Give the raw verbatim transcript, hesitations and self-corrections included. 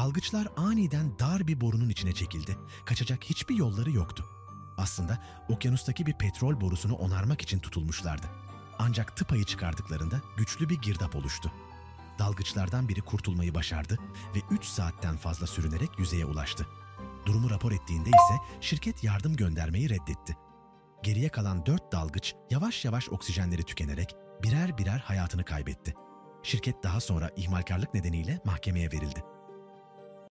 Dalgıçlar aniden dar bir borunun içine çekildi. Kaçacak hiçbir yolları yoktu. Aslında okyanustaki bir petrol borusunu onarmak için tutulmuşlardı. Ancak tıpayı çıkardıklarında güçlü bir girdap oluştu. Dalgıçlardan biri kurtulmayı başardı ve üç saatten fazla sürünerek yüzeye ulaştı. Durumu rapor ettiğinde ise şirket yardım göndermeyi reddetti. Geriye kalan dört dalgıç yavaş yavaş oksijenleri tükenerek birer birer hayatını kaybetti. Şirket daha sonra ihmalkarlık nedeniyle mahkemeye verildi.